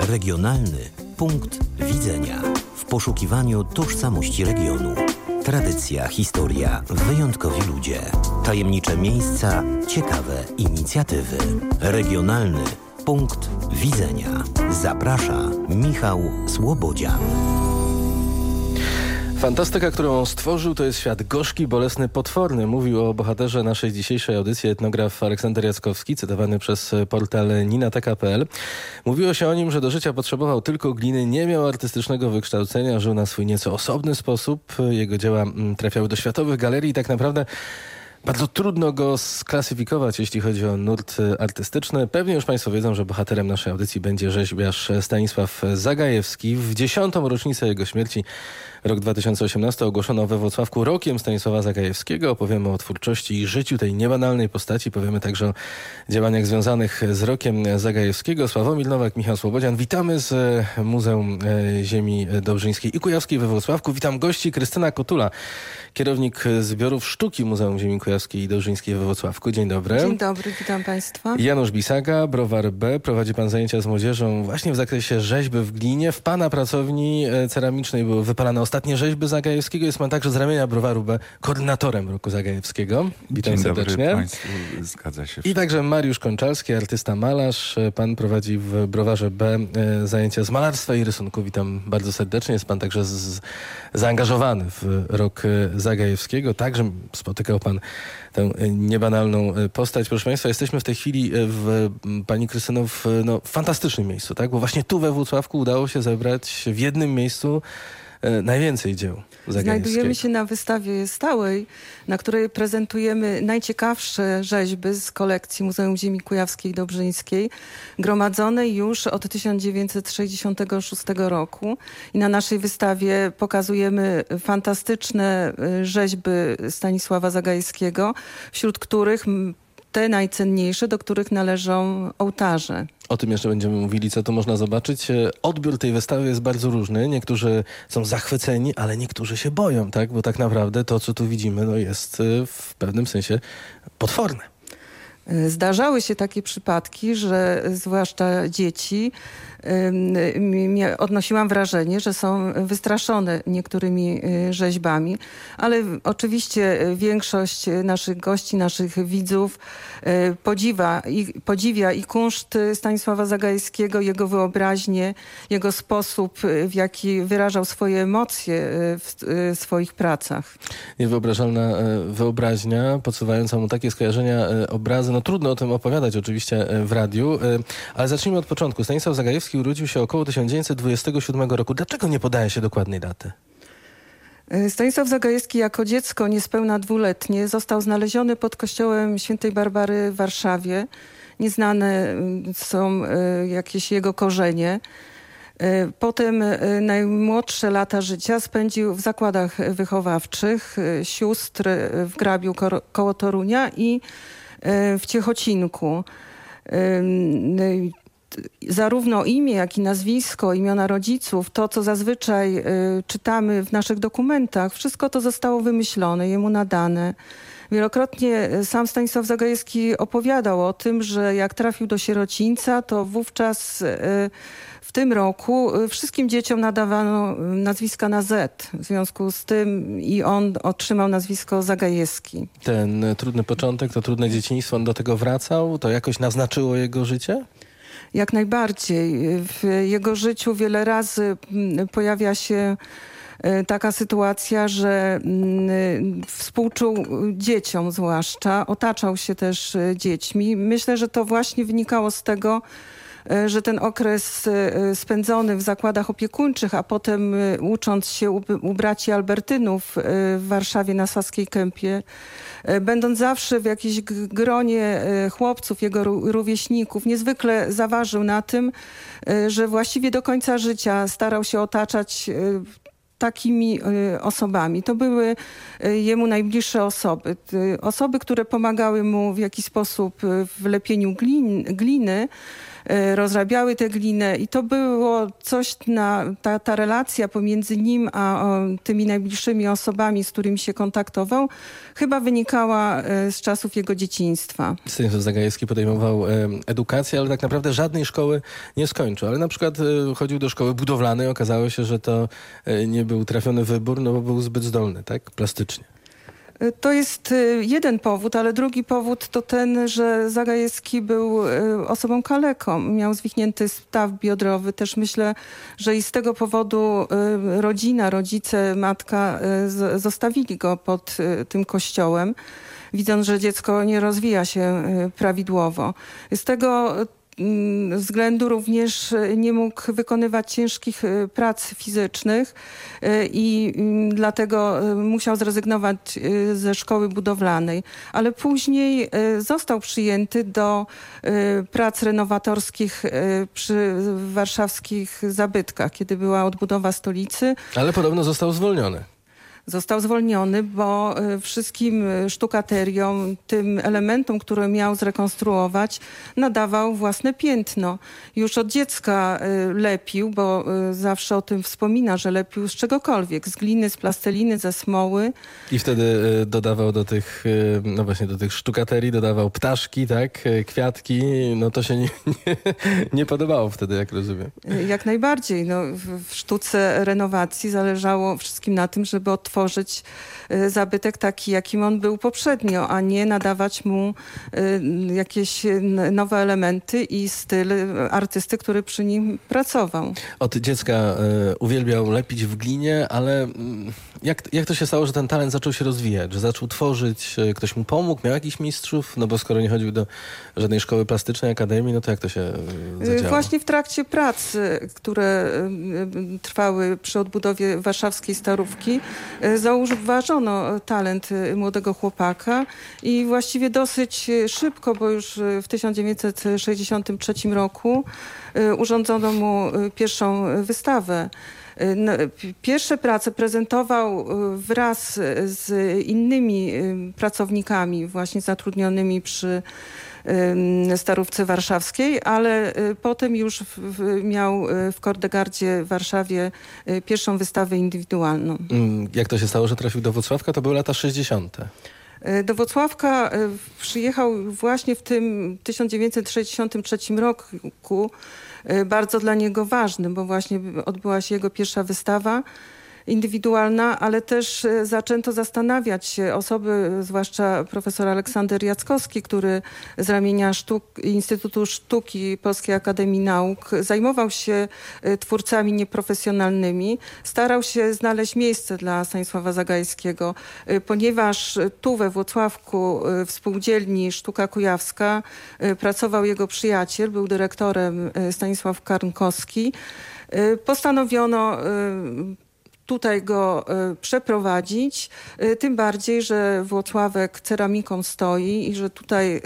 Regionalny punkt widzenia. W poszukiwaniu tożsamości regionu. Tradycja, historia, wyjątkowi ludzie. Tajemnicze miejsca, ciekawe inicjatywy. Regionalny punkt widzenia. Zaprasza Michał Słobodzian. Fantastyka, którą stworzył, to jest świat gorzki, bolesny, potworny. Mówił o bohaterze naszej dzisiejszej audycji etnograf Aleksander Jackowski, cytowany przez portal ninateka.pl. Mówiło się o nim, że do życia potrzebował tylko gliny, nie miał artystycznego wykształcenia, żył na swój nieco osobny sposób. Jego dzieła trafiały do światowych galerii i tak naprawdę bardzo trudno go sklasyfikować, jeśli chodzi o nurt artystyczny. Pewnie już Państwo wiedzą, że bohaterem naszej audycji będzie rzeźbiarz Stanisław Zagajewski. W 10. rocznicę jego śmierci, rok 2018, ogłoszono we Włocławku rokiem Stanisława Zagajewskiego. Opowiemy o twórczości i życiu tej niebanalnej postaci. Powiemy także o działaniach związanych z rokiem Zagajewskiego. Sławomir Nowak, Michał Słobodzian. Witamy z Muzeum Ziemi Dobrzyńskiej i Kujawskiej we Włocławku. Witam gości. Krystyna Kotula, kierownik zbiorów sztuki Muzeum Ziemi Kujawskiej i Dobrzyńskiej we Włocławku. Dzień dobry. Dzień dobry, witam Państwa. Janusz Bisaga, Browar B. Prowadzi Pan zajęcia z młodzieżą właśnie w zakresie rzeźby w glinie. W Pana pracowni ceramicznej były wypalane ostatnie rzeźby Zagajewskiego. Jest Pan także z ramienia Browaru B. koordynatorem roku Zagajewskiego. Witam Dzień serdecznie. Dobry Państwu, zgadza się. I także Mariusz Konczalski, artysta malarz. Pan prowadzi w Browarze B zajęcia z malarstwa i rysunku. Witam bardzo serdecznie. Jest Pan także zaangażowany w rok Zagajewskiego. Także spotykał Pan tę niebanalną postać. Proszę Państwa, jesteśmy w tej chwili Pani Krystyno w fantastycznym miejscu, tak? Bo właśnie tu we Włocławku udało się zebrać w jednym miejscu najwięcej dzieł Zagajewskiego. Znajdujemy się na wystawie stałej, na której prezentujemy najciekawsze rzeźby z kolekcji Muzeum Ziemi Kujawskiej i Dobrzyńskiej, gromadzonej już od 1966 roku. I na naszej wystawie pokazujemy fantastyczne rzeźby Stanisława Zagajewskiego, wśród których te najcenniejsze, do których należą ołtarze. O tym jeszcze będziemy mówili, co tu można zobaczyć. Odbiór tej wystawy jest bardzo różny. Niektórzy są zachwyceni, ale niektórzy się boją, tak? Bo tak naprawdę to, co tu widzimy, jest w pewnym sensie potworne. Zdarzały się takie przypadki, że zwłaszcza dzieci, odnosiłam wrażenie, że są wystraszone niektórymi rzeźbami, ale oczywiście większość naszych gości, naszych widzów podziwia i kunszt Stanisława Zagajewskiego, jego wyobraźnię, jego sposób, w jaki wyrażał swoje emocje w swoich pracach. Niewyobrażalna wyobraźnia, podsuwająca mu takie skojarzenia, obrazy. No trudno o tym opowiadać oczywiście w radiu, ale zacznijmy od początku. Stanisław Zagajewski urodził się około 1927 roku. Dlaczego nie podaje się dokładnej daty? Stanisław Zagajewski jako dziecko niespełna 2-letnie został znaleziony pod kościołem Świętej Barbary w Warszawie. Nieznane są jakieś jego korzenie. Potem najmłodsze lata życia spędził w zakładach wychowawczych sióstr w Grabiu koło Torunia i w Ciechocinku. Zarówno imię, jak i nazwisko, imiona rodziców, to co zazwyczaj czytamy w naszych dokumentach, wszystko to zostało wymyślone, jemu nadane. Wielokrotnie sam Stanisław Zagajewski opowiadał o tym, że jak trafił do sierocińca, to wówczas w tym roku wszystkim dzieciom nadawano nazwiska na Z. W związku z tym i on otrzymał nazwisko Zagajewski. Ten trudny początek, to trudne dzieciństwo, on do tego wracał? To jakoś naznaczyło jego życie? Jak najbardziej. W jego życiu wiele razy pojawia się taka sytuacja, że współczuł dzieciom zwłaszcza, otaczał się też dziećmi. Myślę, że to właśnie wynikało z tego, że ten okres spędzony w zakładach opiekuńczych, a potem ucząc się u braci Albertynów w Warszawie na Saskiej Kępie, będąc zawsze w jakimś gronie chłopców, jego rówieśników, niezwykle zaważył na tym, że właściwie do końca życia starał się otaczać takimi osobami. To były jemu najbliższe osoby. Osoby, które pomagały mu w jakiś sposób w lepieniu gliny, rozrabiały tę glinę i to było coś, ta relacja pomiędzy nim a tymi najbliższymi osobami, z którymi się kontaktował, chyba wynikała z czasów jego dzieciństwa. Stanisław Zagajewski podejmował edukację, ale tak naprawdę żadnej szkoły nie skończył. Ale na przykład chodził do szkoły budowlanej. Okazało się, że to nie był trafiony wybór, no bo był zbyt zdolny, tak? Plastycznie. To jest jeden powód, ale drugi powód to ten, że Zagajewski był osobą kaleką. Miał zwichnięty staw biodrowy. Też myślę, że i z tego powodu rodzina, rodzice, matka zostawili go pod tym kościołem, widząc, że dziecko nie rozwija się prawidłowo. Z tego względu również nie mógł wykonywać ciężkich prac fizycznych i dlatego musiał zrezygnować ze szkoły budowlanej. Ale później został przyjęty do prac renowatorskich przy warszawskich zabytkach, kiedy była odbudowa stolicy. Ale podobno został zwolniony. Został zwolniony, bo wszystkim sztukateriom, tym elementom, które miał zrekonstruować, nadawał własne piętno. Już od dziecka lepił, bo zawsze o tym wspomina, że lepił z czegokolwiek, z gliny, z plasteliny, ze smoły. I wtedy dodawał do tych, no właśnie do tych sztukaterii, dodawał ptaszki, tak, kwiatki. No to się nie podobało wtedy, jak rozumiem. Jak najbardziej. No, w sztuce renowacji zależało wszystkim na tym, żeby otworzyć zabytek taki, jakim on był poprzednio, a nie nadawać mu jakieś nowe elementy i styl artysty, który przy nim pracował. Od dziecka uwielbiał lepić w glinie, ale jak to się stało, że ten talent zaczął się rozwijać, że zaczął tworzyć, ktoś mu pomógł, miał jakichś mistrzów, no bo skoro nie chodził do żadnej szkoły plastycznej, akademii, no to jak to się zadziało? Właśnie w trakcie prac, które trwały przy odbudowie warszawskiej Starówki, zauważono talent młodego chłopaka i właściwie dosyć szybko, bo już w 1963 roku urządzono mu pierwszą wystawę. Pierwsze prace prezentował wraz z innymi pracownikami właśnie zatrudnionymi przy Starówce Warszawskiej, ale potem już miał w Kordegardzie w Warszawie pierwszą wystawę indywidualną. Jak to się stało, że trafił do Włocławka? To były lata 60. Do Włocławka przyjechał właśnie w tym 1963 roku, bardzo dla niego ważnym, bo właśnie odbyła się jego pierwsza wystawa indywidualna, ale też zaczęto zastanawiać się osoby, zwłaszcza profesor Aleksander Jackowski, który z ramienia Instytutu Sztuki Polskiej Akademii Nauk zajmował się twórcami nieprofesjonalnymi. Starał się znaleźć miejsce dla Stanisława Zagajskiego, ponieważ tu we Włocławku w spółdzielni Sztuka Kujawska pracował jego przyjaciel, był dyrektorem Stanisław Karnkowski. Postanowiono tutaj go przeprowadzić, tym bardziej, że Włocławek ceramiką stoi i że tutaj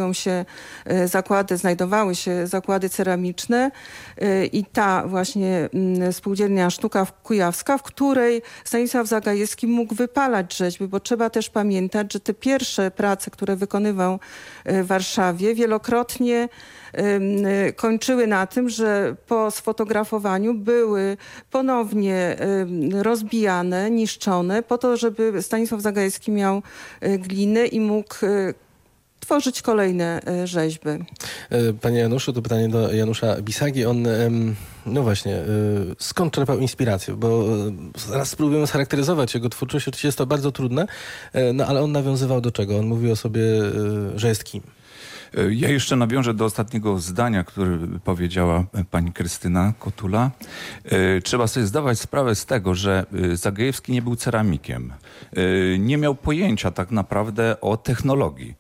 znajdowały się zakłady ceramiczne i ta właśnie spółdzielnia Sztuka Kujawska, w której Stanisław Zagajewski mógł wypalać rzeźby, bo trzeba też pamiętać, że te pierwsze prace, które wykonywał w Warszawie, wielokrotnie kończyły na tym, że po sfotografowaniu były ponownie rozbijane, niszczone po to, żeby Stanisław Zagajewski miał glinę i mógł tworzyć kolejne rzeźby. Panie Januszu, to pytanie do Janusza Bisagi. On, no właśnie, skąd czerpał inspirację? Bo zaraz spróbujemy scharakteryzować jego twórczość. Oczywiście jest to bardzo trudne, no ale on nawiązywał do czego? On mówił o sobie, że jest kim? Ja jeszcze nawiążę do ostatniego zdania, które powiedziała pani Krystyna Kotula. Trzeba sobie zdawać sprawę z tego, że Zagajewski nie był ceramikiem. Nie miał pojęcia tak naprawdę o technologii.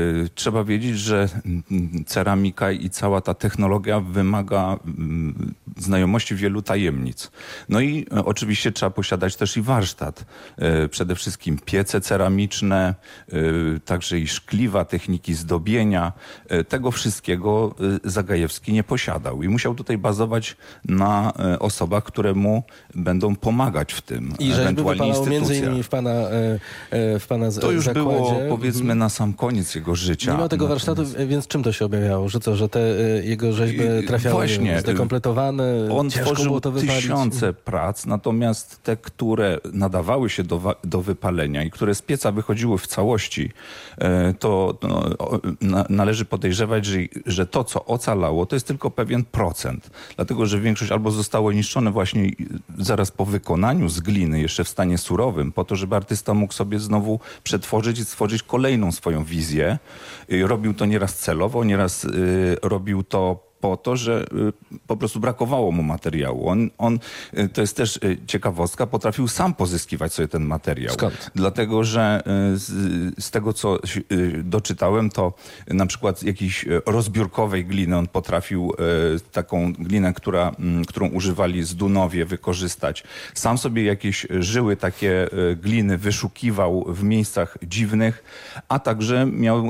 Trzeba wiedzieć, że ceramika i cała ta technologia wymaga znajomości wielu tajemnic. No i oczywiście trzeba posiadać też i warsztat. Przede wszystkim piece ceramiczne, także i szkliwa, techniki zdobienia. Tego wszystkiego Zagajewski nie posiadał i musiał tutaj bazować na osobach, które mu będą pomagać w tym. I rzeźby wypalało między innymi w pana to już zakładzie. Było, powiedzmy, na sam koniec jego życia. Nie miał tego warsztatu, więc czym to się objawiało? Że co, że te jego rzeźby trafiały zdekompletowane, on ciężko tworzył było to wypalić? tysiące prac, natomiast te, które nadawały się do wypalenia i które z pieca wychodziły w całości, to należy podejrzewać, że to, co ocalało, to jest tylko pewien procent. Dlatego, że większość albo zostało niszczone właśnie zaraz po wykonaniu z gliny, jeszcze w stanie surowym, po to, żeby artysta mógł sobie znowu przetworzyć i stworzyć kolejną swoją wizję. Robił to nieraz celowo, nieraz robił to po to, że po prostu brakowało mu materiału. On to jest też ciekawostka, potrafił sam pozyskiwać sobie ten materiał. Skąd? Dlatego, że z tego, co doczytałem, to na przykład jakiejś rozbiórkowej gliny on potrafił taką glinę, którą używali z Dunowie, wykorzystać. Sam sobie jakieś żyły takie gliny wyszukiwał w miejscach dziwnych, a także miał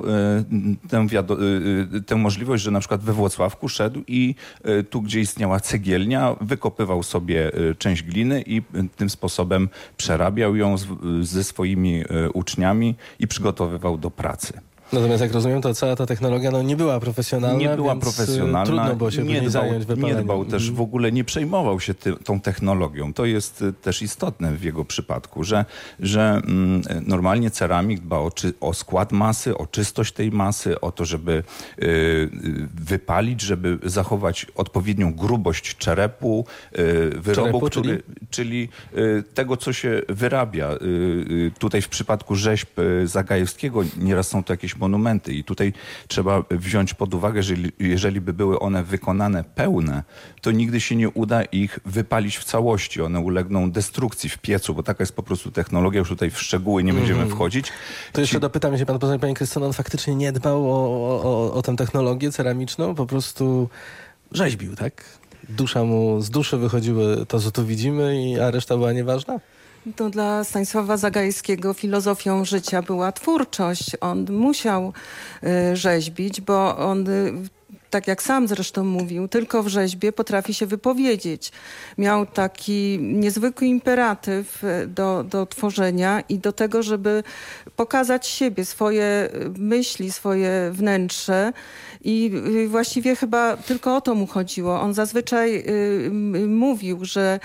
tę możliwość, że na przykład we Włocławku szedł i tu, gdzie istniała cegielnia, wykopywał sobie część gliny i tym sposobem przerabiał ją ze swoimi uczniami i przygotowywał do pracy. Natomiast jak rozumiem, to cała ta technologia nie była profesjonalna, nie była więc profesjonalna, trudno było się zająć wypaleniem. Nie dbał też w ogóle, nie przejmował się tą technologią. To jest też istotne w jego przypadku, że normalnie ceramik dba o skład masy, o czystość tej masy, o to, żeby wypalić, żeby zachować odpowiednią grubość czerepu, wyrobu, czyli tego, co się wyrabia. Tutaj w przypadku rzeźb Zagajewskiego nieraz są to jakieś monumenty i tutaj trzeba wziąć pod uwagę, że jeżeli by były one wykonane pełne, to nigdy się nie uda ich wypalić w całości. One ulegną destrukcji w piecu, bo taka jest po prostu technologia. Już tutaj w szczegóły nie będziemy wchodzić. To jeszcze dopytam się pani Krystyno, on faktycznie nie dbał o tę technologię ceramiczną, po prostu rzeźbił, tak? Z duszy wychodziły to, co tu widzimy, a reszta była nieważna? To dla Stanisława Zagajewskiego filozofią życia była twórczość. On musiał rzeźbić, bo on, tak jak sam zresztą mówił, tylko w rzeźbie potrafi się wypowiedzieć. Miał taki niezwykły imperatyw do tworzenia i do tego, żeby pokazać siebie, swoje myśli, swoje wnętrze. I właściwie chyba tylko o to mu chodziło. On zazwyczaj mówił, że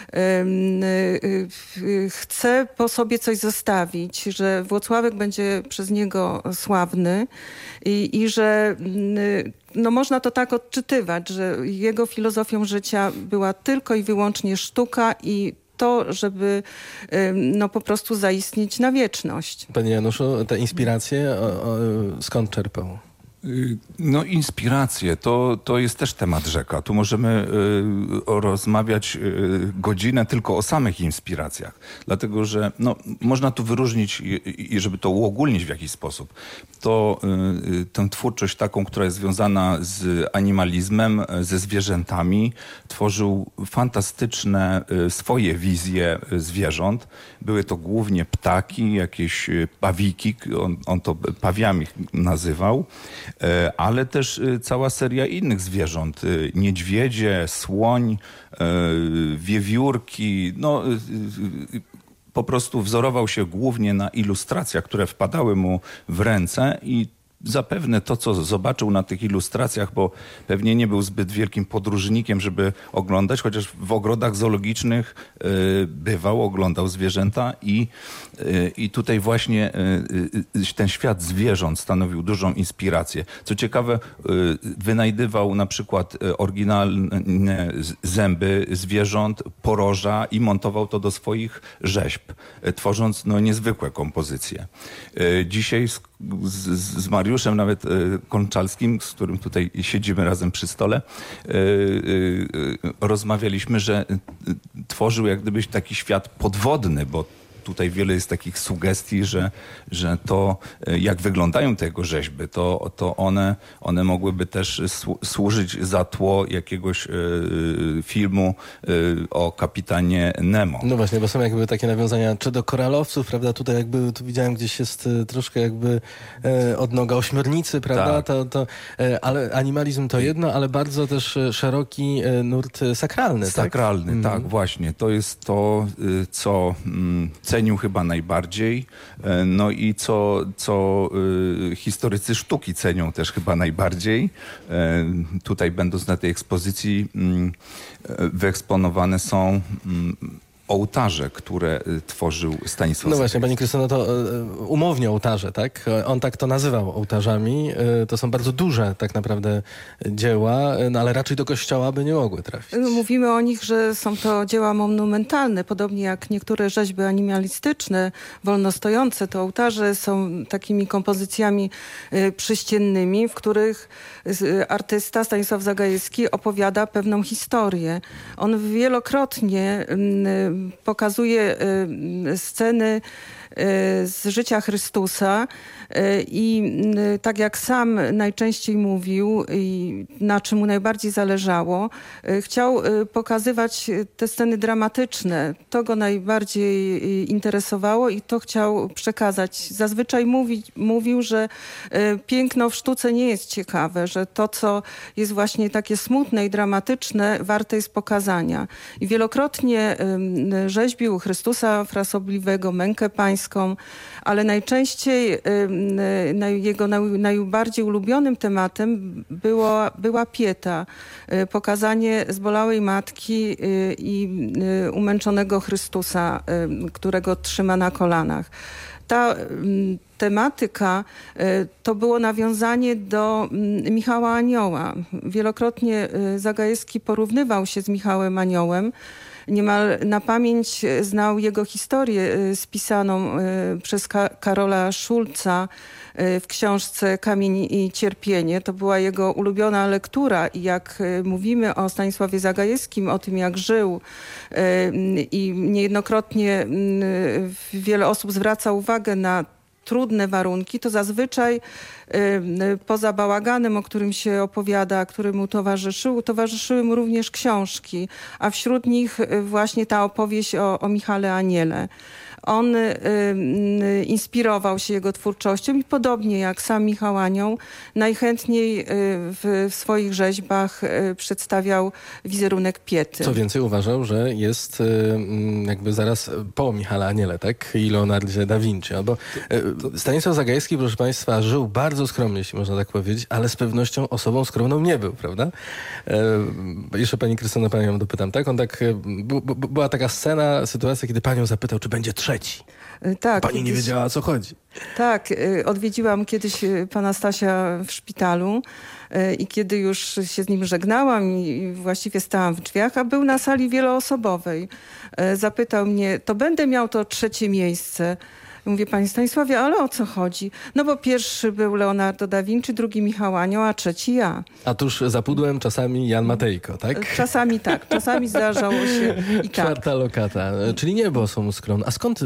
chce po sobie coś zostawić, że Włocławek będzie przez niego sławny i że można to tak odczytywać, że jego filozofią życia była tylko i wyłącznie sztuka i to, żeby po prostu zaistnieć na wieczność. Panie Januszu, te inspiracje skąd czerpał? Inspiracje to jest też temat rzeka. Tu możemy rozmawiać godzinę tylko o samych inspiracjach. Dlatego, że można tu wyróżnić i żeby to uogólnić w jakiś sposób, to tę twórczość taką, która jest związana z animalizmem, ze zwierzętami. Tworzył fantastyczne swoje wizje zwierząt. Były to głównie ptaki, jakieś pawiki, on to pawiami nazywał. Ale też cała seria innych zwierząt. Niedźwiedzie, słoń, wiewiórki. Po prostu wzorował się głównie na ilustracjach, które wpadały mu w ręce i zapewne to, co zobaczył na tych ilustracjach, bo pewnie nie był zbyt wielkim podróżnikiem, żeby oglądać, chociaż w ogrodach zoologicznych bywał, oglądał zwierzęta i tutaj właśnie ten świat zwierząt stanowił dużą inspirację. Co ciekawe, wynajdywał na przykład oryginalne zęby zwierząt, poroża i montował to do swoich rzeźb, tworząc niezwykłe kompozycje. Dzisiaj z Mariuszem nawet Konczalskim, z którym tutaj siedzimy razem przy stole, rozmawialiśmy, że tworzył jak gdybyś taki świat podwodny, bo tutaj wiele jest takich sugestii, że to jak wyglądają te jego rzeźby, to one mogłyby też służyć za tło jakiegoś filmu o kapitanie Nemo. No właśnie, bo są jakby takie nawiązania czy do koralowców, prawda? Tutaj jakby tu widziałem gdzieś jest troszkę jakby odnoga ośmiornicy, prawda? Tak. Ale animalizm to jedno, ale bardzo też szeroki nurt sakralny. Sakralny, tak, właśnie. To jest to, co cenił chyba najbardziej, no i co historycy sztuki cenią też chyba najbardziej. Tutaj będąc na tej ekspozycji wyeksponowane są ołtarze, które tworzył Stanisław. No właśnie, pani Krystyno, to umownie ołtarze, tak? On tak to nazywał ołtarzami. To są bardzo duże tak naprawdę dzieła, no ale raczej do kościoła by nie mogły trafić. Mówimy o nich, że są to dzieła monumentalne, podobnie jak niektóre rzeźby animalistyczne, wolnostojące. To ołtarze są takimi kompozycjami przyściennymi, w których artysta Stanisław Zagajewski opowiada pewną historię. On wielokrotnie pokazuje sceny z życia Chrystusa i tak jak sam najczęściej mówił i na czym mu najbardziej zależało, chciał pokazywać te sceny dramatyczne. To go najbardziej interesowało i to chciał przekazać. Zazwyczaj mówił, że piękno w sztuce nie jest ciekawe, że to, co jest właśnie takie smutne i dramatyczne, warte jest pokazania. I wielokrotnie rzeźbił Chrystusa Frasobliwego, Mękę Pańską, ale najczęściej jego najbardziej ulubionym tematem była pieta, pokazanie zbolałej matki i umęczonego Chrystusa, którego trzyma na kolanach. Ta tematyka to było nawiązanie do Michała Anioła. Wielokrotnie Zagajewski porównywał się z Michałem Aniołem. Niemal na pamięć znał jego historię spisaną przez Karola Szulca w książce Kamień i cierpienie. To była jego ulubiona lektura i jak mówimy o Stanisławie Zagajewskim, o tym jak żył i niejednokrotnie wiele osób zwraca uwagę na trudne warunki, to zazwyczaj poza bałaganem, o którym się opowiada, który mu towarzyszyły mu również książki, a wśród nich właśnie ta opowieść o Michale Aniele. On inspirował się jego twórczością i podobnie jak sam Michał Anioł najchętniej w swoich rzeźbach przedstawiał wizerunek piety. Co więcej, uważał, że jest jakby zaraz po Michale Aniele, tak? I Leonardzie da Vinci. Albo Stanisław Zagajewski, proszę państwa, żył bardzo skromnie, jeśli można tak powiedzieć, ale z pewnością osobą skromną nie był, prawda? Jeszcze pani Krystyno, panią dopytam, tak? On tak, była taka sytuacja, kiedy panią zapytał, czy będzie trzeci. Tak, pani nie wiedziała, o co chodzi. Tak, odwiedziłam kiedyś pana Stasia w szpitalu i kiedy już się z nim żegnałam i właściwie stałam w drzwiach, a był na sali wieloosobowej. Zapytał mnie, to będę miał to trzecie miejsce. Mówię, panie Stanisławie, ale o co chodzi? No bo pierwszy był Leonardo da Vinci, drugi Michał Anioł, a trzeci ja. A tuż za pudłem czasami Jan Matejko, tak? Czasami tak, czasami zdarzało się i tak. Czwarta lokata, czyli niebo osobą skromną. A skąd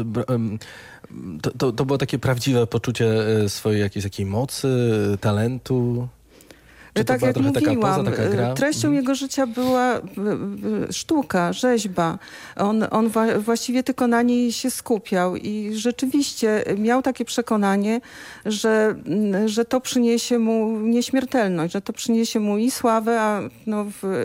to było takie prawdziwe poczucie swojej jakiejś takiej mocy, talentu? Czy tak jak mówiłam, taka gra? Treścią jego życia była sztuka, rzeźba. On właściwie tylko na niej się skupiał i rzeczywiście miał takie przekonanie, że to przyniesie mu nieśmiertelność, że to przyniesie mu i sławę, a no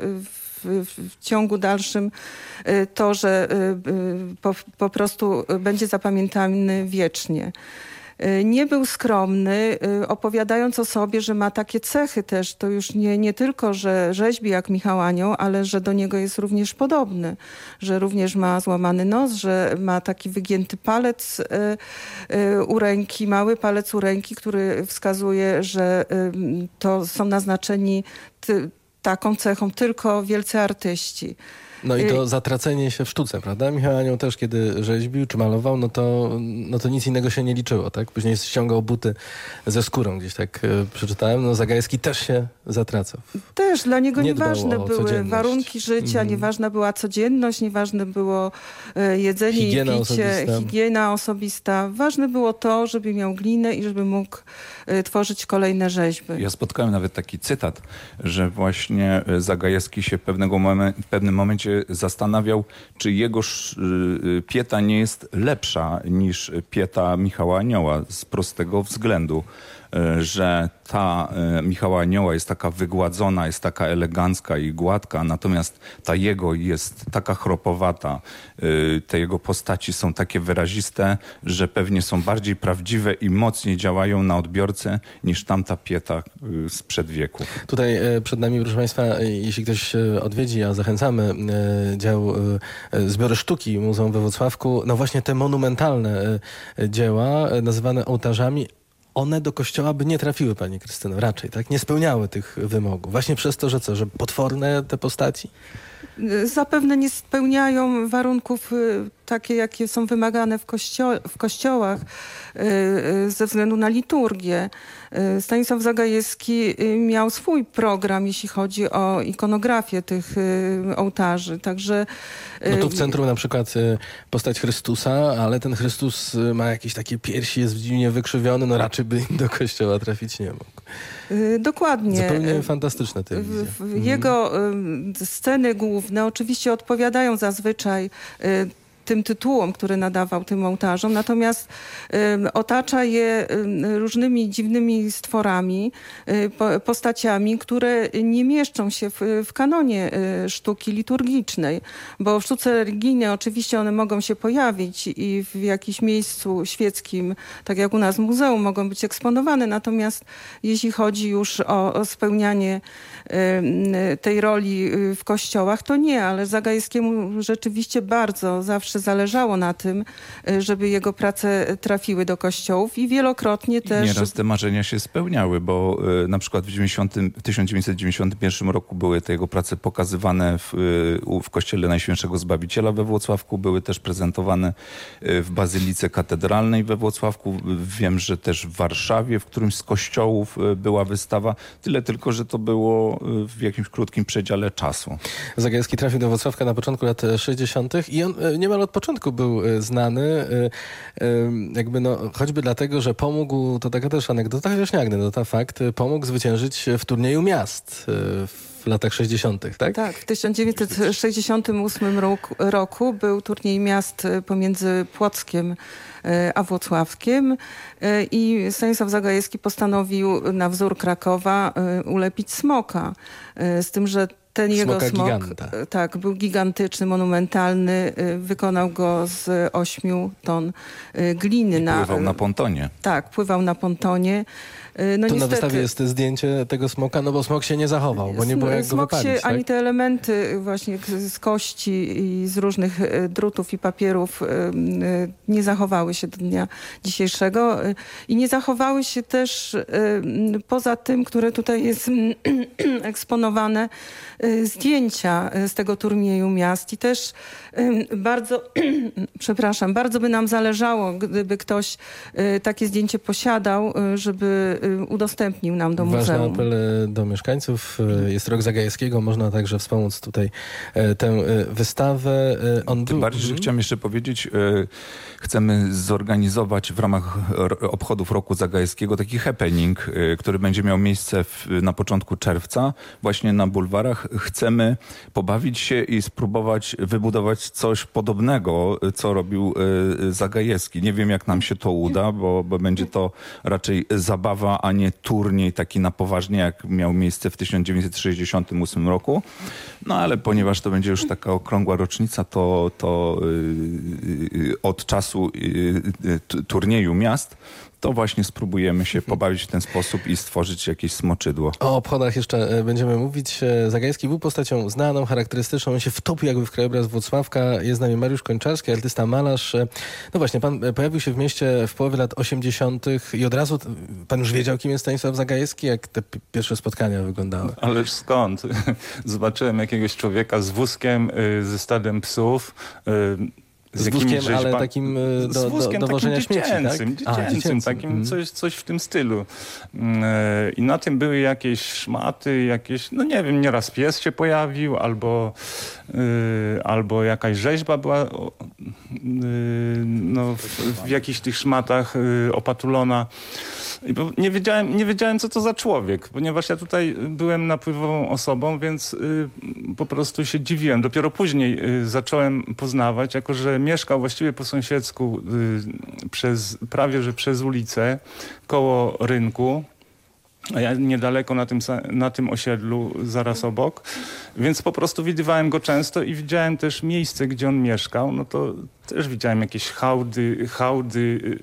w ciągu dalszym to, że po prostu będzie zapamiętany wiecznie. Nie był skromny, opowiadając o sobie, że ma takie cechy też. To już nie tylko, że rzeźbi jak Michał Anioł, ale że do niego jest również podobny. Że również ma złamany nos, że ma taki wygięty palec u ręki, mały palec u ręki, który wskazuje, że to są naznaczeni taką cechą tylko wielcy artyści. No i to zatracenie się w sztuce, prawda? Michał Anioł też, kiedy rzeźbił czy malował, no to nic innego się nie liczyło, tak? Później ściągał buty ze skórą, gdzieś tak przeczytałem. No Zagajewski też się zatracał. Też dla niego nieważne były warunki życia, nieważna była codzienność, nieważne było jedzenie i picie, higiena osobista. Ważne było to, żeby miał glinę i żeby mógł tworzyć kolejne rzeźby. Ja spotkałem nawet taki cytat, że właśnie Zagajewski się w pewnym momencie zastanawiał, czy jego pieta nie jest lepsza niż pieta Michała Anioła z prostego względu, że ta Michała Anioła jest taka wygładzona, jest taka elegancka i gładka, natomiast ta jego jest taka chropowata. Te jego postaci są takie wyraziste, że pewnie są bardziej prawdziwe i mocniej działają na odbiorcę niż tamta pieta sprzed wieku. Tutaj przed nami, proszę Państwa, jeśli ktoś odwiedzi, a zachęcamy, dział Zbiory Sztuki Muzeum we Włocławku, no właśnie te monumentalne dzieła nazywane ołtarzami, one do kościoła by nie trafiły, pani Krystyno, raczej, tak? Nie spełniały tych wymogów. Właśnie przez to, że co? Że potworne te postaci? Zapewne nie spełniają warunków takie, jakie są wymagane w kościołach ze względu na liturgię. Stanisław Zagajewski miał swój program, jeśli chodzi o ikonografię tych ołtarzy. Także no tu w centrum na przykład postać Chrystusa, ale ten Chrystus ma jakieś takie piersi, jest dziwnie wykrzywiony, no raczej by do kościoła trafić nie mógł. Dokładnie. Zupełnie fantastyczne te wizje. Jego sceny główne oczywiście odpowiadają zazwyczaj tym tytułom, które nadawał tym ołtarzom, natomiast otacza je różnymi dziwnymi stworami, postaciami, które nie mieszczą się w kanonie sztuki liturgicznej, bo w sztuce religijnej oczywiście one mogą się pojawić i w jakimś miejscu świeckim, tak jak u nas w muzeum, mogą być eksponowane, natomiast jeśli chodzi już o spełnianie tej roli w kościołach, to nie, ale Zagajewskiemu rzeczywiście bardzo zawsze zależało na tym, żeby jego prace trafiły do kościołów i wielokrotnie też... Nieraz te marzenia się spełniały, bo na przykład w 1991 roku były te jego prace pokazywane w Kościele Najświętszego Zbawiciela we Włocławku, były też prezentowane w Bazylice Katedralnej we Włocławku. Wiem, że też w Warszawie w którymś z kościołów była wystawa. Tyle tylko, że to było w jakimś krótkim przedziale czasu. Zagajewski trafił do Włocławka na początku lat 60. i on niemal od początku był znany, jakby no, choćby dlatego, że pomógł, to taka też anegdota, chociaż nie anegdota, fakt, pomógł zwyciężyć w turnieju miast w latach 60., tak? Tak, w 1968 roku był turniej miast pomiędzy Płockiem a Włocławkiem i Stanisław Zagajewski postanowił na wzór Krakowa ulepić smoka. Z tym, że ten jego smok był gigantyczny, monumentalny. Wykonał go z 8 ton gliny. Pływał na pontonie. Tak, pływał na pontonie. No tu niestety, na wystawie jest zdjęcie tego smoka, no bo smok się nie zachował, bo nie było jak go wypalić. Tak? Ani te elementy właśnie z kości i z różnych drutów i papierów nie zachowały się do dnia dzisiejszego. I nie zachowały się też poza tym, które tutaj jest eksponowane, zdjęcia z tego turnieju miast. I też bardzo, bardzo by nam zależało, gdyby ktoś takie zdjęcie posiadał, żeby udostępnił nam do muzeum. Ważny apel do mieszkańców. Jest Rok Zagajewskiego. Można także wspomóc tutaj tę wystawę. Tym bardziej, że chciałem jeszcze powiedzieć, chcemy zorganizować w ramach obchodów Roku Zagajewskiego taki happening, który będzie miał miejsce na początku czerwca, właśnie na bulwarach. Chcemy pobawić się i spróbować wybudować coś podobnego, co robił Zagajewski. Nie wiem, jak nam się to uda, bo będzie to raczej zabawa, a nie turniej taki na poważnie, jak miał miejsce w 1968 roku. No ale ponieważ to będzie już taka okrągła rocznica, to od czasu turnieju miast, to właśnie spróbujemy się pobawić w ten sposób i stworzyć jakieś smoczydło. O obchodach jeszcze będziemy mówić. Zagajewski był postacią znaną, charakterystyczną. On się wtopił jakby w krajobraz Włocławka. Jest z nami Mariusz Kończarski, artysta, malarz. No właśnie, pan pojawił się w mieście w połowie lat 80. i od razu pan już wiedział, kim jest Stanisław Zagajewski? Jak te pierwsze spotkania wyglądały? Ależ skąd? Zobaczyłem jakiegoś człowieka z wózkiem, ze stadem psów. Z wózkiem, ale takim do wożenia śmieci, dziecięcym, takim coś w tym stylu. I na tym były jakieś szmaty, no nie wiem, nieraz pies się pojawił, albo jakaś rzeźba była w jakichś tych szmatach opatulona. Nie wiedziałem, co to za człowiek, ponieważ ja tutaj byłem napływową osobą, więc po prostu się dziwiłem. Dopiero później zacząłem poznawać, jako że mieszkał właściwie po sąsiedzku prawie że przez ulicę, koło rynku. A ja niedaleko na tym osiedlu, zaraz obok. Więc po prostu widywałem go często i widziałem też miejsce, gdzie on mieszkał. No to też widziałem jakieś hałdy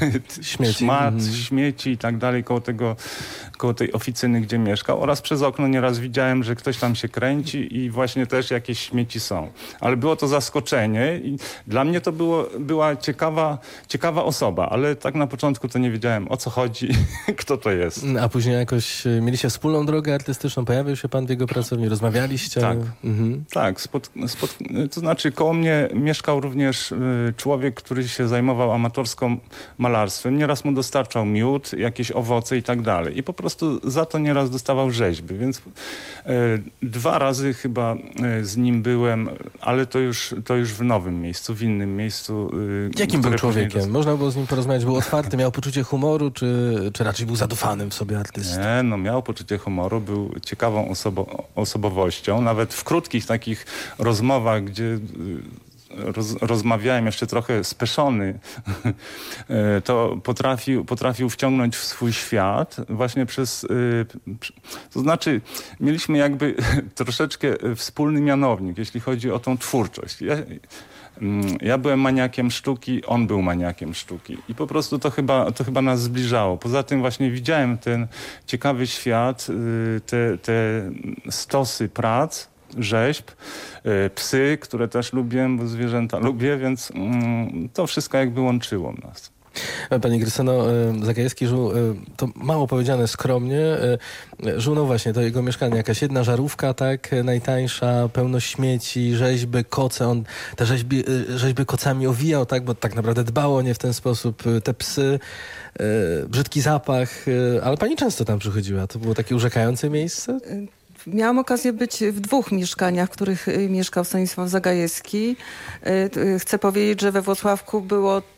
śmieci i tak dalej koło tej oficyny, gdzie mieszkał. Oraz przez okno nieraz widziałem, że ktoś tam się kręci i właśnie też jakieś śmieci są. Ale było to zaskoczenie i dla mnie to była ciekawa osoba, ale tak na początku to nie wiedziałem, o co chodzi, kto to jest. A później jakoś mieliście wspólną drogę artystyczną, pojawił się pan w jego pracowni, rozmawialiście? Tak, to znaczy koło mnie mieszkał również człowiek, który się zajmował amatorską malarstwem. Nieraz mu dostarczał miód, jakieś owoce i tak dalej. I po prostu za to nieraz dostawał rzeźby, więc 2 razy chyba z nim byłem, ale to już w nowym miejscu, w innym miejscu. Jakim był człowiekiem? Można było z nim porozmawiać? Był otwarty, miał poczucie humoru, czy raczej był zadufanym w sobie artystą? Nie, miał poczucie humoru, był ciekawą osobowością. Nawet w krótkich takich rozmowach, gdzie rozmawiałem jeszcze trochę speszony, to potrafił wciągnąć w swój świat właśnie to znaczy mieliśmy jakby troszeczkę wspólny mianownik, jeśli chodzi o tą twórczość. Ja byłem maniakiem sztuki, on był maniakiem sztuki i po prostu to chyba nas zbliżało. Poza tym właśnie widziałem ten ciekawy świat, te stosy prac, rzeźb, psy, które też lubię, bo zwierzęta lubię, więc to wszystko jakby łączyło nas. Panie Krystyno, Zagajewski żył, to mało powiedziane, skromnie, żył no właśnie, to jego mieszkanie, jakaś jedna żarówka, tak, najtańsza, pełno śmieci, rzeźby, koce, on te rzeźby kocami owijał, tak, bo tak naprawdę dbał o nie w ten sposób, te psy, brzydki zapach, ale pani często tam przychodziła, to było takie urzekające miejsce? Miałam okazję być w 2 mieszkaniach, w których mieszkał Stanisław Zagajewski. Chcę powiedzieć, że we Włocławku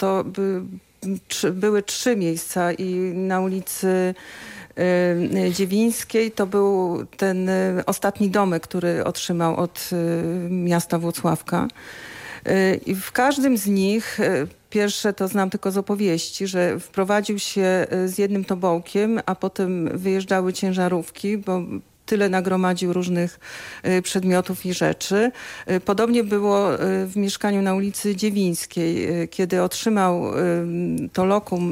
były 3 miejsca i na ulicy Dziewińskiej to był ten ostatni domek, który otrzymał od miasta Włocławka. I w każdym z nich, pierwsze to znam tylko z opowieści, że wprowadził się z jednym tobołkiem, a potem wyjeżdżały ciężarówki, bo tyle nagromadził różnych przedmiotów i rzeczy. Podobnie było w mieszkaniu na ulicy Dziewińskiej. Kiedy otrzymał to lokum,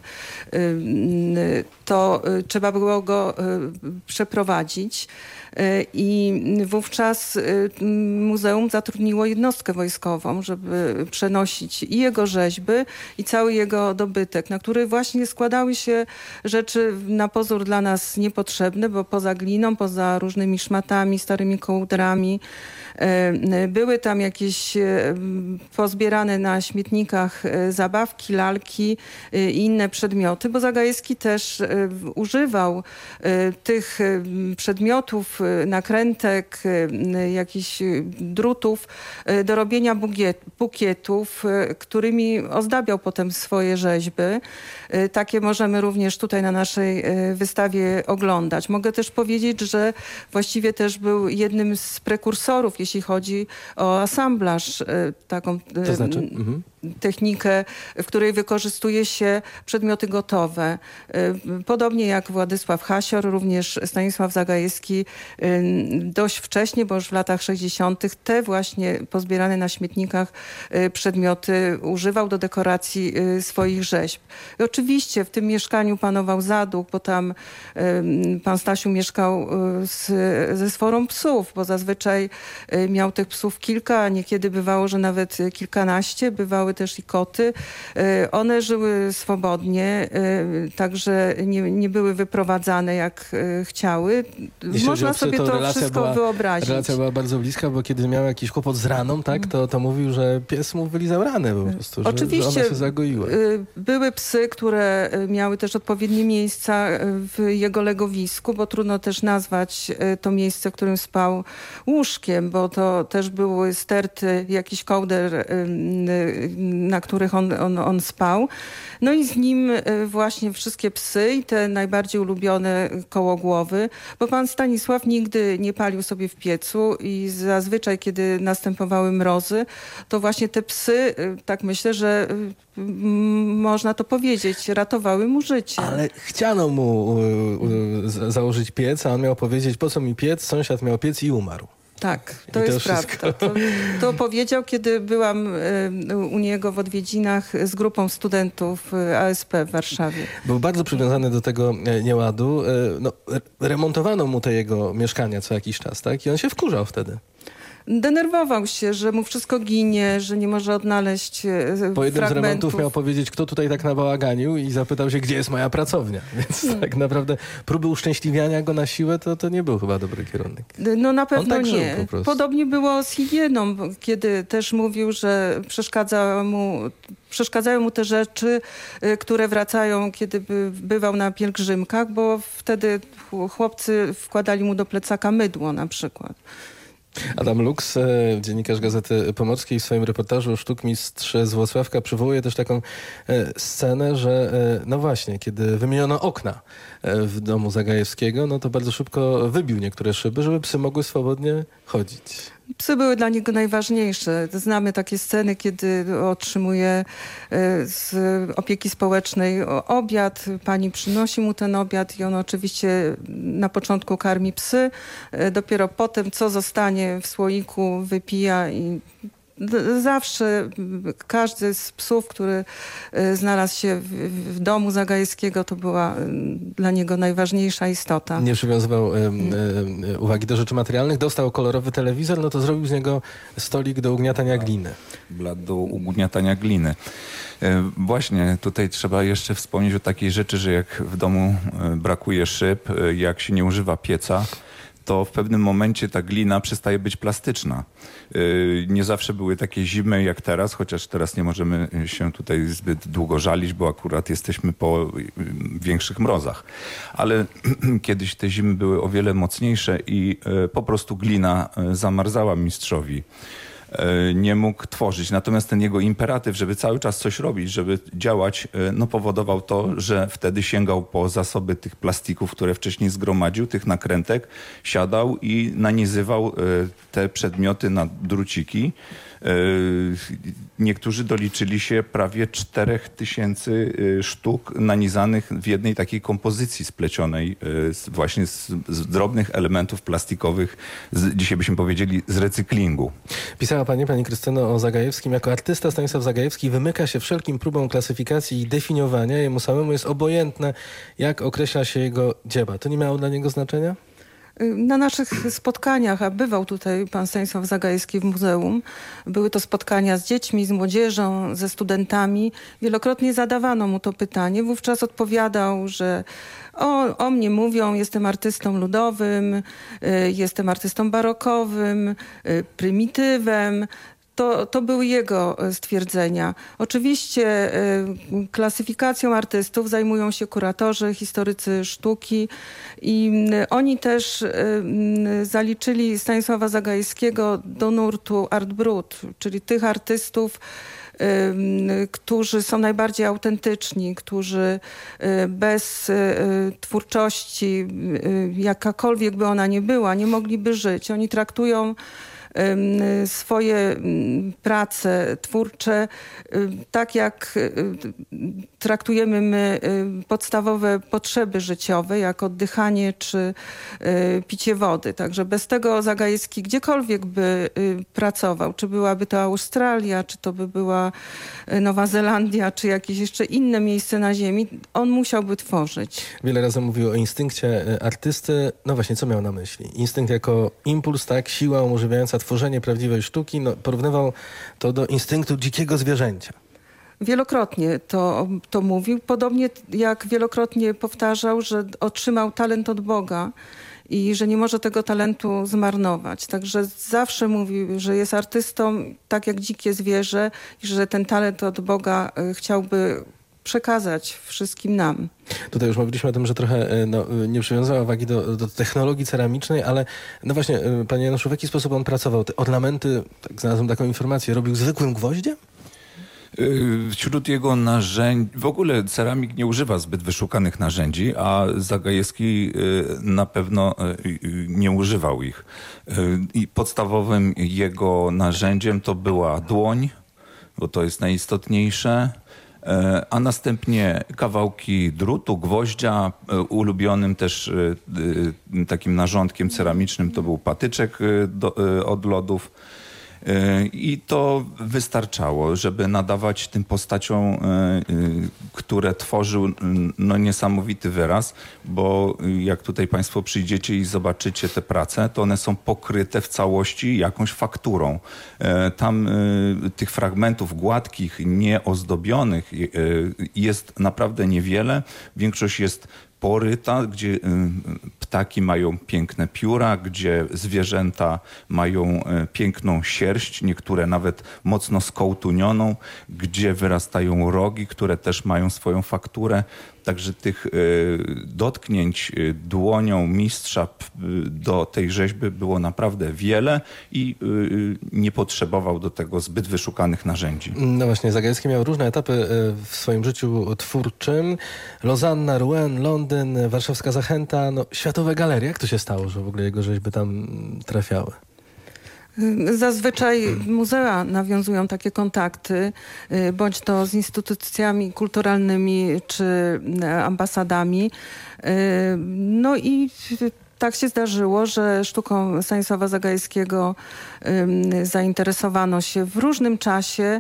to trzeba było go przeprowadzić. I wówczas muzeum zatrudniło jednostkę wojskową, żeby przenosić i jego rzeźby, i cały jego dobytek, na który właśnie składały się rzeczy na pozór dla nas niepotrzebne, bo poza gliną, poza różnymi szmatami, starymi kołdrami, były tam jakieś pozbierane na śmietnikach zabawki, lalki i inne przedmioty, bo Zagajewski też używał tych przedmiotów, nakrętek, jakichś drutów do robienia bukietów, którymi ozdabiał potem swoje rzeźby. Takie możemy również tutaj na naszej wystawie oglądać. Mogę też powiedzieć, że właściwie też był jednym z prekursorów, jeśli chodzi o asamblaż. To znaczy? technikę, w której wykorzystuje się przedmioty gotowe. Podobnie jak Władysław Hasior, również Stanisław Zagajewski dość wcześnie, bo już w latach 60. te właśnie pozbierane na śmietnikach przedmioty używał do dekoracji swoich rzeźb. I oczywiście w tym mieszkaniu panował zaduch, bo tam pan Stasiu mieszkał ze sforą psów, bo zazwyczaj miał tych psów kilka, a niekiedy bywało, że nawet kilkanaście. Bywały też i koty. One żyły swobodnie, także nie były wyprowadzane jak chciały. Można sobie to wszystko wyobrazić. Relacja była bardzo bliska, bo kiedy miał jakiś kłopot z raną, tak, to mówił, że pies mu wylizał ranę po prostu, oczywiście, że one się zagoiły. Były psy, które miały też odpowiednie miejsca w jego legowisku, bo trudno też nazwać to miejsce, w którym spał łóżkiem, bo to też były sterty, jakiś kołder, na których on spał. No i z nim właśnie wszystkie psy i te najbardziej ulubione koło głowy, bo pan Stanisław nigdy nie palił sobie w piecu i zazwyczaj, kiedy następowały mrozy, to właśnie te psy, tak myślę, że można to powiedzieć, ratowały mu życie. Ale chciano mu założyć piec, a on miał powiedzieć, po co mi piec? Sąsiad miał piec i umarł. Tak, to jest prawda. To powiedział, kiedy byłam u niego w odwiedzinach z grupą studentów ASP w Warszawie. Był bardzo przywiązany do tego nieładu. No, remontowano mu te jego mieszkania co jakiś czas, tak? I on się wkurzał wtedy. Denerwował się, że mu wszystko ginie, że nie może odnaleźć po jednym fragmentów. z remontów miał powiedzieć, kto tutaj tak nabałaganił i zapytał się, gdzie jest moja pracownia. Więc tak naprawdę próby uszczęśliwiania go na siłę to nie był chyba dobry kierunek. No na pewno tak nie. po prostu. Podobnie było z higieną, kiedy też mówił, że przeszkadzają mu te rzeczy, które wracają, kiedy bywał na pielgrzymkach, bo wtedy chłopcy wkładali mu do plecaka mydło na przykład. Adam Lux, dziennikarz Gazety Pomorskiej, w swoim reportażu Sztukmistrz z Włocławka przywołuje też taką scenę, że no właśnie, kiedy wymieniono okna w domu Zagajewskiego, no to bardzo szybko wybił niektóre szyby, żeby psy mogły swobodnie chodzić. Psy były dla niego najważniejsze. Znamy takie sceny, kiedy otrzymuje z opieki społecznej obiad. Pani przynosi mu ten obiad i on oczywiście na początku karmi psy. Dopiero potem, co zostanie w słoiku, wypija i zawsze każdy z psów, który znalazł się w domu Zagajewskiego, to była dla niego najważniejsza istota. Nie przywiązywał uwagi do rzeczy materialnych. Dostał kolorowy telewizor, no to zrobił z niego stolik do ugniatania gliny. Blat do ugniatania gliny. Właśnie tutaj trzeba jeszcze wspomnieć o takiej rzeczy, że jak w domu brakuje szyb, jak się nie używa pieca, to w pewnym momencie ta glina przestaje być plastyczna. Nie zawsze były takie zimy jak teraz, chociaż teraz nie możemy się tutaj zbyt długo żalić, bo akurat jesteśmy po większych mrozach. Ale kiedyś te zimy były o wiele mocniejsze i po prostu glina zamarzała mistrzowi. Nie mógł tworzyć. Natomiast ten jego imperatyw, żeby cały czas coś robić, żeby działać, no powodował to, że wtedy sięgał po zasoby tych plastików, które wcześniej zgromadził, tych nakrętek, siadał i nanizywał te przedmioty na druciki. Niektórzy doliczyli się prawie 4000 sztuk nanizanych w jednej takiej kompozycji splecionej właśnie z drobnych elementów plastikowych, dzisiaj byśmy powiedzieli z recyklingu. Pisała pani Krystyno, o Zagajewskim. Jako artysta Stanisław Zagajewski wymyka się wszelkim próbom klasyfikacji i definiowania. Jemu samemu jest obojętne, jak określa się jego dzieła. To nie miało dla niego znaczenia? Na naszych spotkaniach, a bywał tutaj pan Stanisław Zagajewski w muzeum, były to spotkania z dziećmi, z młodzieżą, ze studentami. Wielokrotnie zadawano mu to pytanie. Wówczas odpowiadał, że o mnie mówią, jestem artystą ludowym, jestem artystą barokowym, prymitywem. To były jego stwierdzenia. Oczywiście klasyfikacją artystów zajmują się kuratorzy, historycy sztuki i oni też zaliczyli Stanisława Zagajewskiego do nurtu art brut, czyli tych artystów, którzy są najbardziej autentyczni, którzy bez twórczości, jakakolwiek by ona nie była, nie mogliby żyć. Oni traktują swoje prace twórcze tak jak traktujemy my podstawowe potrzeby życiowe, jak oddychanie czy picie wody. Także bez tego Zagajewski gdziekolwiek by pracował, czy byłaby to Australia, czy to by była Nowa Zelandia, czy jakieś jeszcze inne miejsce na ziemi, on musiałby tworzyć. Wiele razy mówił o instynkcie artysty. No właśnie, co miał na myśli? Instynkt jako impuls, tak? Siła umożliwiająca tworzenie prawdziwej sztuki. No, porównywał to do instynktu dzikiego zwierzęcia. Wielokrotnie to mówił, podobnie jak wielokrotnie powtarzał, że otrzymał talent od Boga i że nie może tego talentu zmarnować. Także zawsze mówił, że jest artystą tak jak dzikie zwierzę i że ten talent od Boga chciałby przekazać wszystkim nam. Tutaj już mówiliśmy o tym, że trochę nie przywiązała wagi do technologii ceramicznej, ale no właśnie, panie Januszu, w jaki sposób on pracował? Te ornamenty, tak znalazłem taką informację, robił zwykłym gwoździem? Wśród jego narzędzi, w ogóle ceramik nie używa zbyt wyszukanych narzędzi, a Zagajewski na pewno nie używał ich. I podstawowym jego narzędziem to była dłoń, bo to jest najistotniejsze, a następnie kawałki drutu, gwoździa. Ulubionym też takim narządkiem ceramicznym to był patyczek od lodów. I to wystarczało, żeby nadawać tym postaciom, które tworzył, no niesamowity wyraz, bo jak tutaj państwo przyjdziecie i zobaczycie te prace, to one są pokryte w całości jakąś fakturą. Tam tych fragmentów gładkich, nieozdobionych jest naprawdę niewiele. Większość jest poryta, gdzie ptaki mają piękne pióra, gdzie zwierzęta mają piękną sierść, niektóre nawet mocno skołtunioną, gdzie wyrastają rogi, które też mają swoją fakturę. Także tych dotknięć dłonią mistrza do tej rzeźby było naprawdę wiele i nie potrzebował do tego zbyt wyszukanych narzędzi. No właśnie, Zagajewski miał różne etapy w swoim życiu twórczym. Lozanna, Rouen, Londyn, warszawska Zachęta, no, światowe galerie. Jak to się stało, że w ogóle jego rzeźby tam trafiały? Zazwyczaj muzea nawiązują takie kontakty, bądź to z instytucjami kulturalnymi czy ambasadami. No i tak się zdarzyło, że sztuką Stanisława Zagajewskiego zainteresowano się w różnym czasie.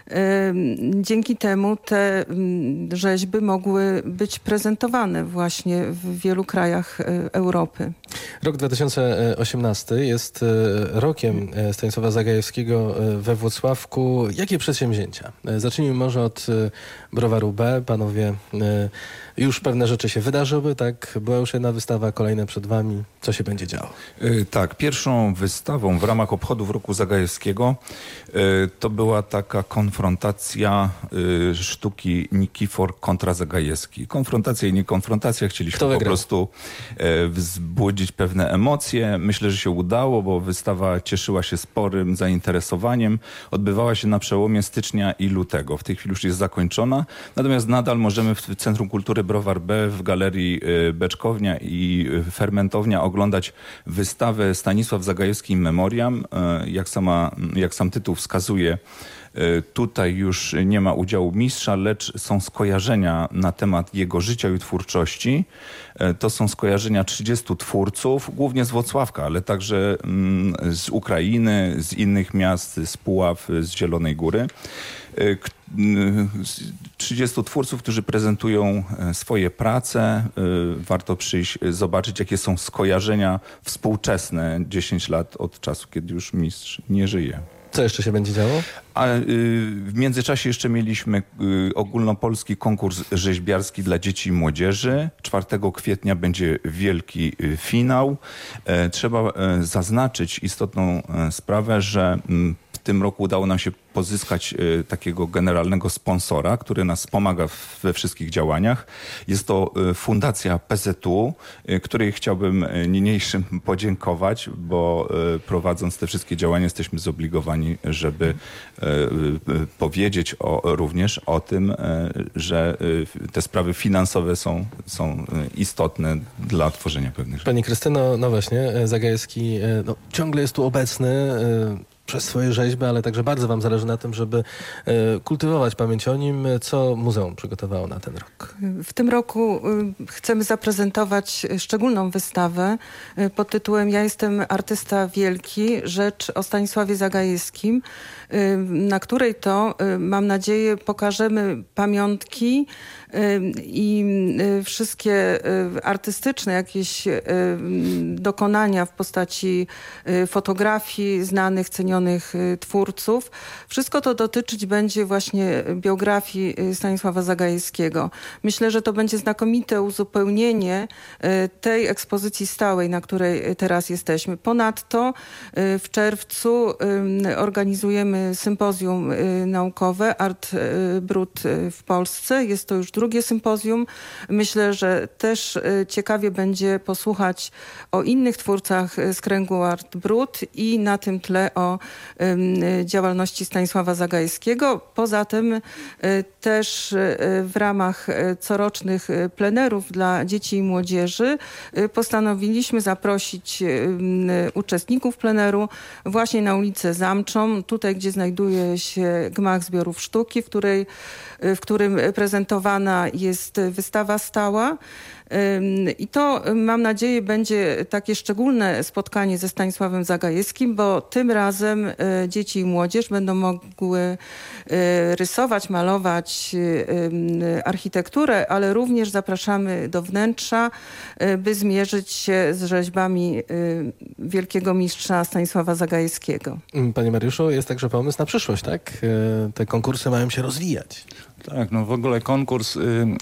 Dzięki temu te rzeźby mogły być prezentowane właśnie w wielu krajach Europy. Rok 2018 jest rokiem Stanisława Zagajewskiego we Włocławku. Jakie przedsięwzięcia? Zacznijmy może od browaru B. Panowie, już pewne rzeczy się wydarzyły, tak? Była już jedna wystawa, kolejne przed wami. Co się będzie działo? Tak, pierwszą wystawą w ramach obchodów Roku Zagajewskiego to była taka konfrontacja sztuki Nikifor kontra Zagajewski. Konfrontacja i niekonfrontacja. Chcieliśmy po prostu wzbudzić pewne emocje. Myślę, że się udało, bo wystawa cieszyła się sporym zainteresowaniem. Odbywała się na przełomie stycznia i lutego. W tej chwili już jest zakończona. Natomiast nadal możemy w Centrum Kultury Browar B w Galerii Beczkownia i Fermentownia oglądać wystawę Stanisław Zagajewski Memoriam. Jak sam tytuł wskazuje, tutaj już nie ma udziału mistrza, lecz są skojarzenia na temat jego życia i twórczości. To są skojarzenia 30 twórców, głównie z Włocławka, ale także z Ukrainy, z innych miast, z Puław, z Zielonej Góry. 30 twórców, którzy prezentują swoje prace. Warto przyjść, zobaczyć, jakie są skojarzenia współczesne 10 lat od czasu, kiedy już mistrz nie żyje. Co jeszcze się będzie działo? A w międzyczasie jeszcze mieliśmy ogólnopolski konkurs rzeźbiarski dla dzieci i młodzieży. 4 kwietnia będzie wielki finał. Trzeba zaznaczyć istotną sprawę, że tym roku udało nam się pozyskać takiego generalnego sponsora, który nas pomaga we wszystkich działaniach. Jest to Fundacja PZU, której chciałbym niniejszym podziękować, bo prowadząc te wszystkie działania jesteśmy zobligowani, żeby powiedzieć również o tym, że te sprawy finansowe są istotne dla tworzenia pewnych rzeczy. Pani Krystyno, no właśnie, Zagajewski ciągle jest tu obecny przez swoje rzeźby, ale także bardzo wam zależy na tym, żeby kultywować pamięć o nim. Co muzeum przygotowało na ten rok? W tym roku chcemy zaprezentować szczególną wystawę pod tytułem Ja jestem artysta wielki, rzecz o Stanisławie Zagajewskim, na której to, mam nadzieję, pokażemy pamiątki i wszystkie artystyczne jakieś dokonania w postaci fotografii znanych, cenionych twórców. Wszystko to dotyczyć będzie właśnie biografii Stanisława Zagajewskiego. Myślę, że to będzie znakomite uzupełnienie tej ekspozycji stałej, na której teraz jesteśmy. Ponadto w czerwcu organizujemy sympozjum naukowe Art Brut w Polsce. Jest to już drugie sympozjum. Myślę, że też ciekawie będzie posłuchać o innych twórcach z kręgu Art Brut i na tym tle o działalności Stanisława Zagajewskiego. Poza tym też w ramach corocznych plenerów dla dzieci i młodzieży postanowiliśmy zaprosić uczestników pleneru właśnie na ulicę Zamczą, tutaj gdzie znajduje się Gmach Zbiorów Sztuki, w którym prezentowana jest wystawa stała. I to, mam nadzieję, będzie takie szczególne spotkanie ze Stanisławem Zagajewskim, bo tym razem dzieci i młodzież będą mogły rysować, malować architekturę, ale również zapraszamy do wnętrza, by zmierzyć się z rzeźbami wielkiego mistrza Stanisława Zagajewskiego. Panie Mariuszu, jest także pomysł na przyszłość, tak? Te konkursy mają się rozwijać. Tak, no w ogóle konkurs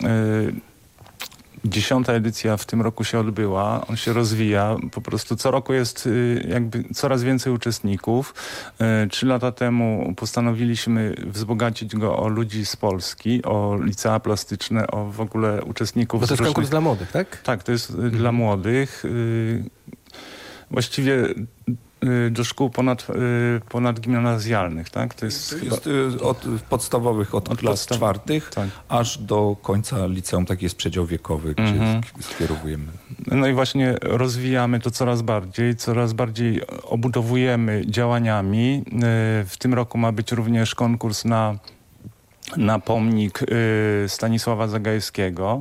10. edycja w tym roku się odbyła, on się rozwija, po prostu co roku jest jakby coraz więcej uczestników. 3 lata temu postanowiliśmy wzbogacić go o ludzi z Polski, o licea plastyczne, o w ogóle uczestników. Bo to jest konkurs dla młodych, tak? Tak, to jest dla młodych. Właściwie do szkół ponadgimnazjalnych, tak? To jest od podstawowych, od klas 4, tak, aż do końca liceum, taki jest przedział wiekowy, gdzie skierowujemy. No i właśnie rozwijamy to coraz bardziej obudowujemy działaniami. W tym roku ma być również konkurs na pomnik Stanisława Zagajewskiego.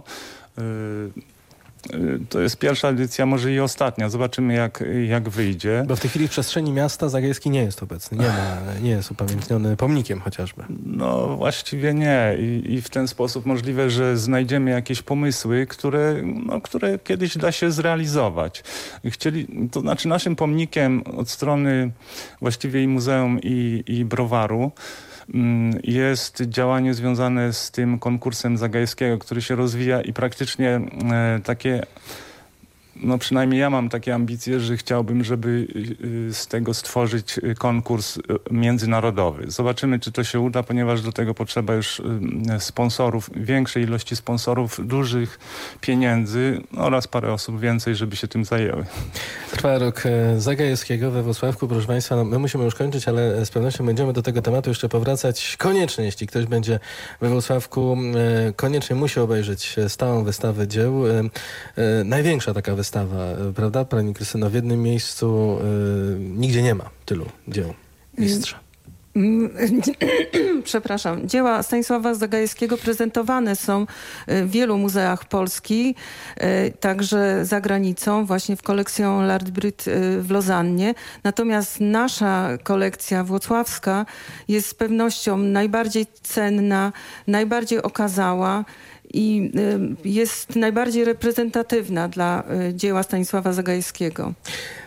To jest pierwsza edycja, może i ostatnia. Zobaczymy, jak wyjdzie. Bo w tej chwili w przestrzeni miasta Zagajewski nie jest obecny. Nie jest upamiętniony pomnikiem chociażby. No właściwie nie. I w ten sposób możliwe, że znajdziemy jakieś pomysły, które kiedyś da się zrealizować. To znaczy naszym pomnikiem od strony właściwie i muzeum i browaru jest działanie związane z tym konkursem Zagajewskiego, który się rozwija i praktycznie takie, no przynajmniej ja mam takie ambicje, że chciałbym, żeby z tego stworzyć konkurs międzynarodowy. Zobaczymy, czy to się uda, ponieważ do tego potrzeba już sponsorów, większej ilości sponsorów, dużych pieniędzy oraz parę osób więcej, żeby się tym zajęły. Trwa rok Zagajewskiego we Włocławku. Proszę Państwa, no my musimy już kończyć, ale z pewnością będziemy do tego tematu jeszcze powracać. Koniecznie, jeśli ktoś będzie we Włocławku, koniecznie musi obejrzeć stałą wystawę dzieł. Największa taka wystawa, prawda, Pani Krystyno? W jednym miejscu nigdzie nie ma tylu dzieł mistrza. Przepraszam. Dzieła Stanisława Zagajewskiego prezentowane są w wielu muzeach Polski, także za granicą, właśnie w kolekcją L'Art Brut w Lozannie. Natomiast nasza kolekcja włocławska jest z pewnością najbardziej cenna, najbardziej okazała i jest najbardziej reprezentatywna dla dzieła Stanisława Zagajewskiego.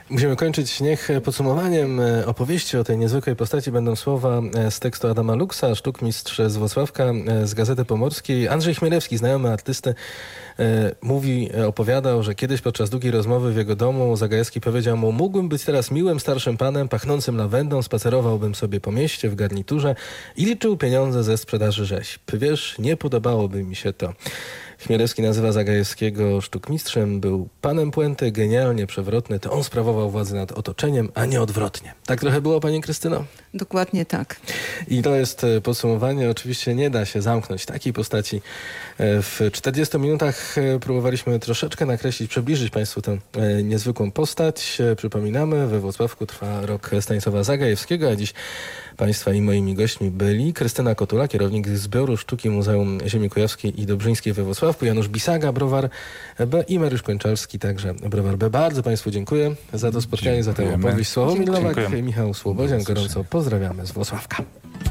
Musimy kończyć. Niech podsumowaniem opowieści o tej niezwykłej postaci będą słowa z tekstu Adama Luksa, sztukmistrz z Włocławka, z Gazety Pomorskiej. Andrzej Chmielewski, znajomy artysty, opowiadał, że kiedyś podczas długiej rozmowy w jego domu Zagajewski powiedział mu: mógłbym być teraz miłym, starszym panem, pachnącym lawendą, spacerowałbym sobie po mieście w garniturze i liczył pieniądze ze sprzedaży rzeźb. Wiesz, nie podobałoby mi się to. Chmielewski nazywa Zagajewskiego sztukmistrzem, był panem puenty, genialnie przewrotny, to on sprawował władzę nad otoczeniem, a nie odwrotnie. Tak trochę było, pani Krystyno? Dokładnie tak. I to jest podsumowanie. Oczywiście nie da się zamknąć takiej postaci. W 40 minutach próbowaliśmy troszeczkę nakreślić, przybliżyć państwu tę niezwykłą postać. Przypominamy, we Włocławku trwa rok Stanisława Zagajewskiego, a dziś państwa i moimi gośćmi byli Krystyna Kotula, kierownik Zbioru Sztuki Muzeum Ziemi Kujawskiej i Dobrzyńskiej we Włocławku, Janusz Bisaga, browar B i Mariusz Kończalski, także browar B. Bardzo państwu dziękuję za to spotkanie, za tę opowieść. Sławomir Nowak, Michał Słobodzian, gorąco pozdrawiamy z Włocławka.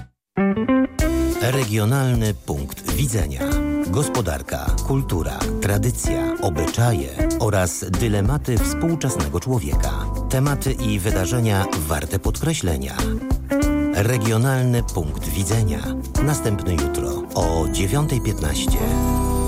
Regionalny punkt widzenia. Gospodarka, kultura, tradycja, obyczaje oraz dylematy współczesnego człowieka. Tematy i wydarzenia warte podkreślenia. Regionalny punkt widzenia. Następny jutro o 9:15.